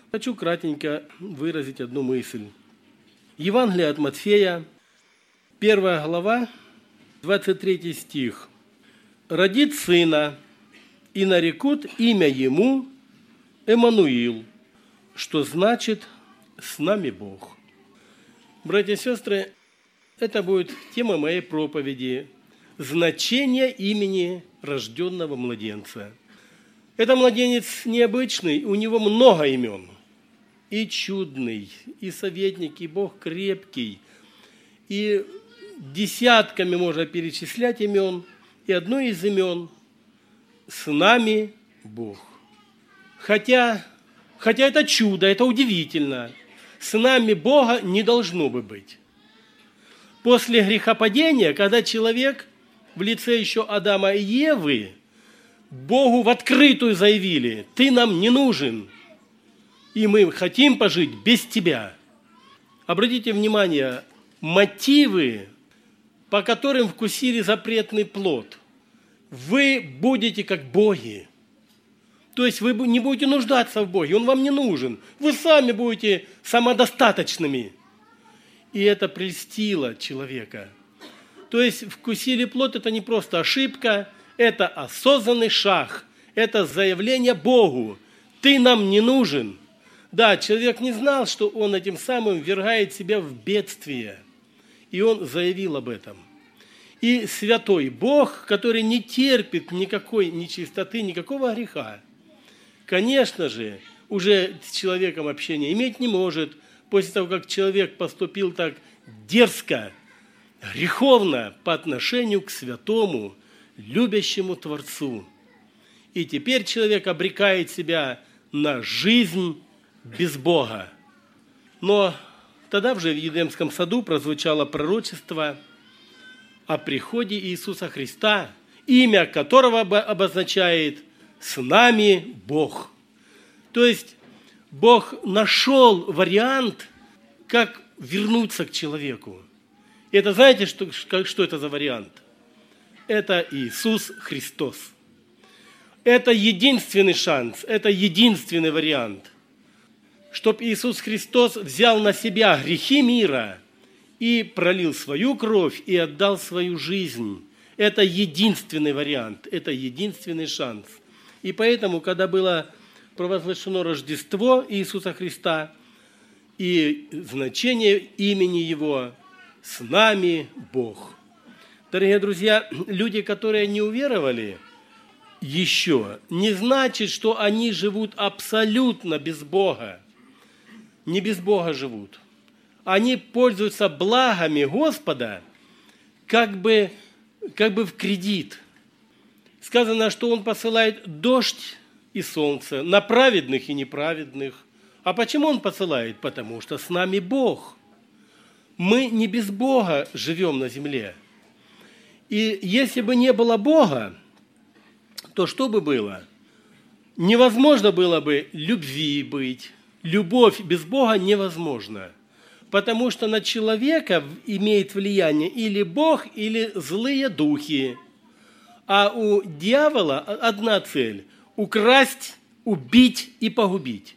Хочу кратенько выразить одну мысль. Евангелие от Матфея, 1 глава, 23 стих. «Родит сына, и нарекут имя ему Эммануил», что значит «с нами Бог». Братья и сестры, это будет тема моей проповеди – значение имени рожденного младенца. Это младенец необычный, у него много имен. И чудный, и советник, и Бог крепкий, и десятками можно перечислять имен, и одно из имен – «С нами Бог». Хотя это чудо, это удивительно. С нами Бога не должно бы быть. После грехопадения, когда человек в лице еще Адама и Евы Богу в открытую заявили: «Ты нам не нужен, и мы хотим пожить без тебя». Обратите внимание, мотивы, по которым вкусили запретный плод. Вы будете как боги. То есть вы не будете нуждаться в Боге, Он вам не нужен. Вы сами будете самодостаточными. И это прельстило человека. То есть вкусили плод – это не просто ошибка, это осознанный шаг, это заявление Богу: «Ты нам не нужен». Да, человек не знал, что он этим самым ввергает себя в бедствие. И он заявил об этом. И святой Бог, который не терпит никакой нечистоты, никакого греха, конечно же, уже с человеком общения иметь не может, после того, как человек поступил так дерзко, греховно по отношению к святому, любящему Творцу. И теперь человек обрекает себя на жизнь без Бога. Но тогда уже в Едемском саду прозвучало пророчество о приходе Иисуса Христа, имя которого обозначает «с нами Бог». То есть Бог нашел вариант, как вернуться к человеку. И это знаете, что это за вариант? Это Иисус Христос. Это единственный шанс, это единственный вариант. Чтоб Иисус Христос взял на себя грехи мира и пролил свою кровь и отдал свою жизнь. Это единственный вариант, это единственный шанс. И поэтому, когда было провозглашено Рождество Иисуса Христа и значение имени Его «С нами Бог». Дорогие друзья, люди, которые не уверовали еще, не значит, что они живут абсолютно без Бога. Не без Бога живут. Они пользуются благами Господа как бы в кредит. Сказано, что Он посылает дождь и солнце на праведных и неправедных. А почему Он посылает? Потому что с нами Бог. Мы не без Бога живем на земле. И если бы не было Бога, то что бы было? Невозможно было бы любви быть. Любовь без Бога невозможна. Потому что на человека имеет влияние или Бог, или злые духи. А у дьявола одна цель – украсть, убить и погубить.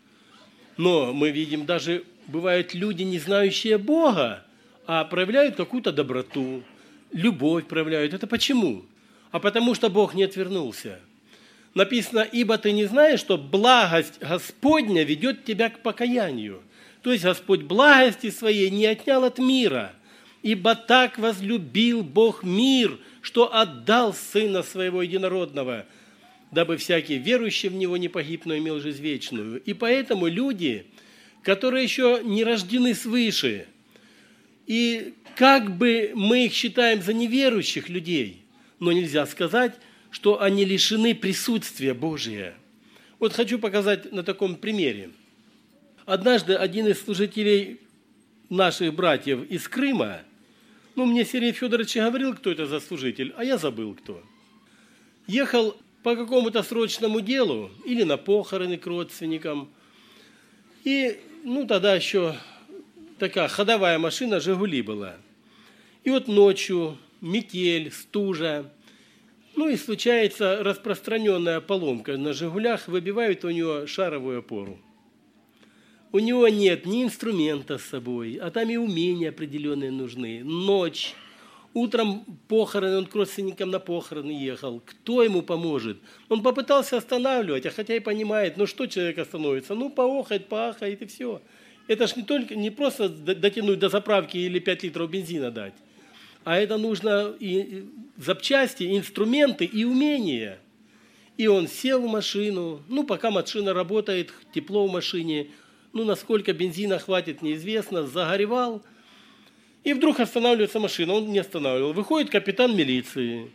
Но мы видим, даже бывают люди, не знающие Бога, а проявляют какую-то доброту, любовь проявляют. Это почему? А потому что Бог не отвернулся. Написано: «Ибо ты не знаешь, что благость Господня ведет тебя к покаянию». То есть Господь благости своей не отнял от мира. «Ибо так возлюбил Бог мир, что отдал Сына Своего Единородного, дабы всякий верующий в Него не погиб, но имел жизнь вечную». И поэтому люди, которые еще не рождены свыше, и как бы мы их считаем за неверующих людей, но нельзя сказать, что они лишены присутствия Божия. Вот хочу показать на таком примере. Однажды один из служителей наших братьев из Крыма, мне Сергей Федорович говорил, кто это за служитель, а я забыл, кто. Ехал по какому-то срочному делу или на похороны к родственникам. И, тогда еще такая ходовая машина «Жигули» была. И вот ночью метель, стужа. И случается распространенная поломка. На «Жигулях» выбивают у него шаровую опору. у него нет ни инструмента с собой, а там и умения определенные нужны. Ночь, утром похороны, он к родственникам на похороны ехал. Кто ему поможет? Он попытался останавливать, а хотя и понимает, ну что человек остановится? Ну поохает, поахает и все. Это ж не просто дотянуть до заправки или 5 литров бензина дать, а это нужно и запчасти, инструменты и умения. И он сел в машину, ну пока машина работает, тепло в машине, ну, насколько бензина хватит, неизвестно, загоревал. И вдруг останавливается машина, он не останавливал. Выходит капитан милиции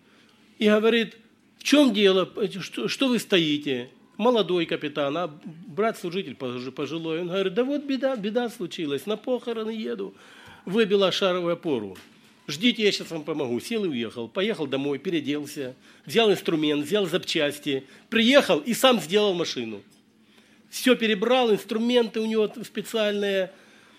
и говорит, в чем дело, что вы стоите? Молодой капитан, а брат-служитель пожилой. Он говорит, да вот беда случилась, на похороны еду, выбила шаровую опору. Ждите, я сейчас вам помогу. Сел и уехал. Поехал домой, переоделся, взял инструмент, взял запчасти, приехал и сам сделал машину. Все перебрал, инструменты у него специальные.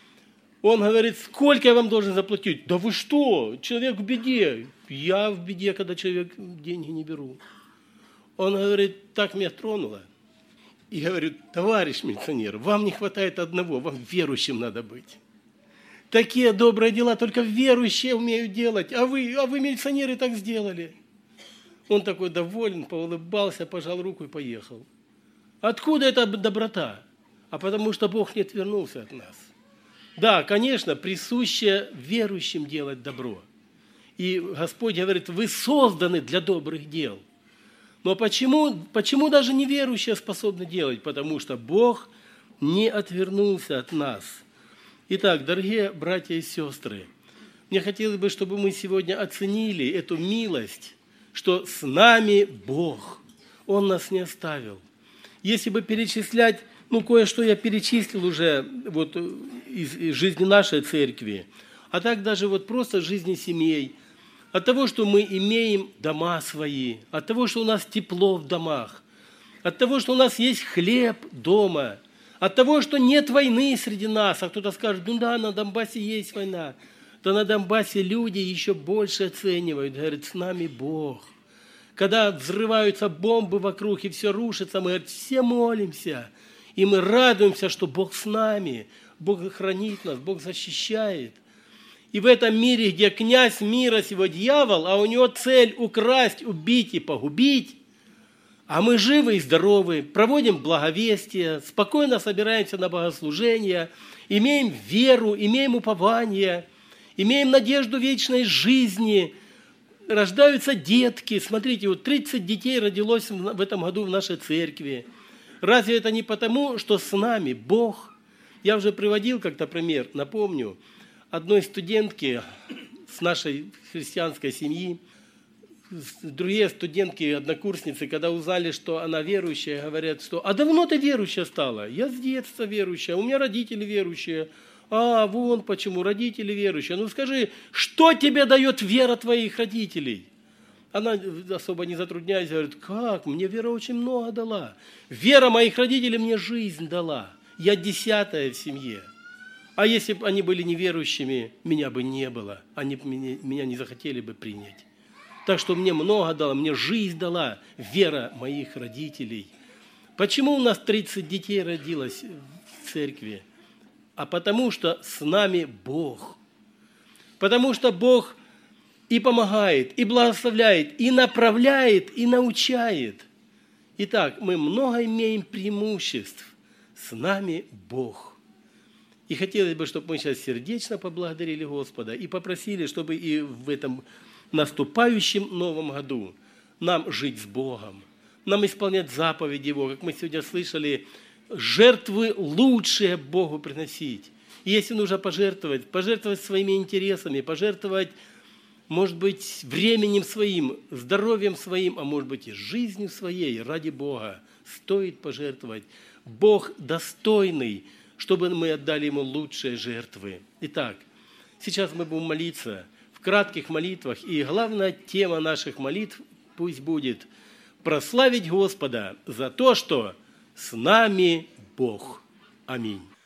Он говорит, сколько я вам должен заплатить? Да вы что, человек в беде. Я в беде, когда человек деньги не беру. Он говорит, так меня тронуло. И говорю, товарищ милиционер, вам не хватает одного, вам верующим надо быть. Такие добрые дела только верующие умеют делать, а вы милиционеры так сделали. Он такой доволен, поулыбался, пожал руку и поехал. Откуда эта доброта? А потому что Бог не отвернулся от нас. Да, конечно, присуще верующим делать добро. И Господь говорит, вы созданы для добрых дел. Но почему даже неверующие способны делать? Потому что Бог не отвернулся от нас. Итак, дорогие братья и сестры, мне хотелось бы, чтобы мы сегодня оценили эту милость, что с нами Бог. Он нас не оставил. Если бы перечислять, кое-что я перечислил уже из жизни нашей церкви, а так даже просто жизни семей, от того, что мы имеем дома свои, от того, что у нас тепло в домах, от того, что у нас есть хлеб дома, от того, что нет войны среди нас, а кто-то скажет, да, на Донбассе есть война, то на Донбассе люди еще больше оценивают, говорят, с нами Бог. Когда взрываются бомбы вокруг и все рушится, мы все молимся, и мы радуемся, что Бог с нами, Бог хранит нас, Бог защищает. И в этом мире, где князь мира сего дьявол, а у него цель украсть, убить и погубить, а мы живы и здоровы, проводим благовестие, спокойно собираемся на богослужения, имеем веру, имеем упование, имеем надежду вечной жизни, рождаются детки. Смотрите, 30 детей родилось в этом году в нашей церкви. Разве это не потому, что с нами Бог? Я уже приводил как-то пример, напомню, одной студентки с нашей христианской семьи, другие студентки, однокурсницы, когда узнали, что она верующая, говорят, что «А давно ты верующая стала?» «Я с детства верующая, у меня родители верующие». «А, вон почему, родители верующие». «Ну скажи, что тебе дает вера твоих родителей?» Она, особо не затрудняясь, говорит, «Как? Мне вера очень много дала. Вера моих родителей мне жизнь дала. Я 10-я в семье. А если бы они были неверующими, меня бы не было. Они бы меня не захотели бы принять. Так что мне много дала, мне жизнь дала вера моих родителей». Почему у нас 30 детей родилось в церкви? А потому что с нами Бог. Потому что Бог и помогает, и благословляет, и направляет, и научает. Итак, мы много имеем преимуществ. С нами Бог. И хотелось бы, чтобы мы сейчас сердечно поблагодарили Господа и попросили, чтобы и в этом наступающем новом году нам жить с Богом, нам исполнять заповеди Его, как мы сегодня слышали, жертвы лучшие Богу приносить. И если нужно пожертвовать своими интересами, пожертвовать, может быть, временем своим, здоровьем своим, а может быть и жизнью своей ради Бога, стоит пожертвовать. Бог достойный, чтобы мы отдали Ему лучшие жертвы. Итак, сейчас мы будем молиться в кратких молитвах, и главная тема наших молитв пусть будет прославить Господа за то, что с нами Бог. Аминь.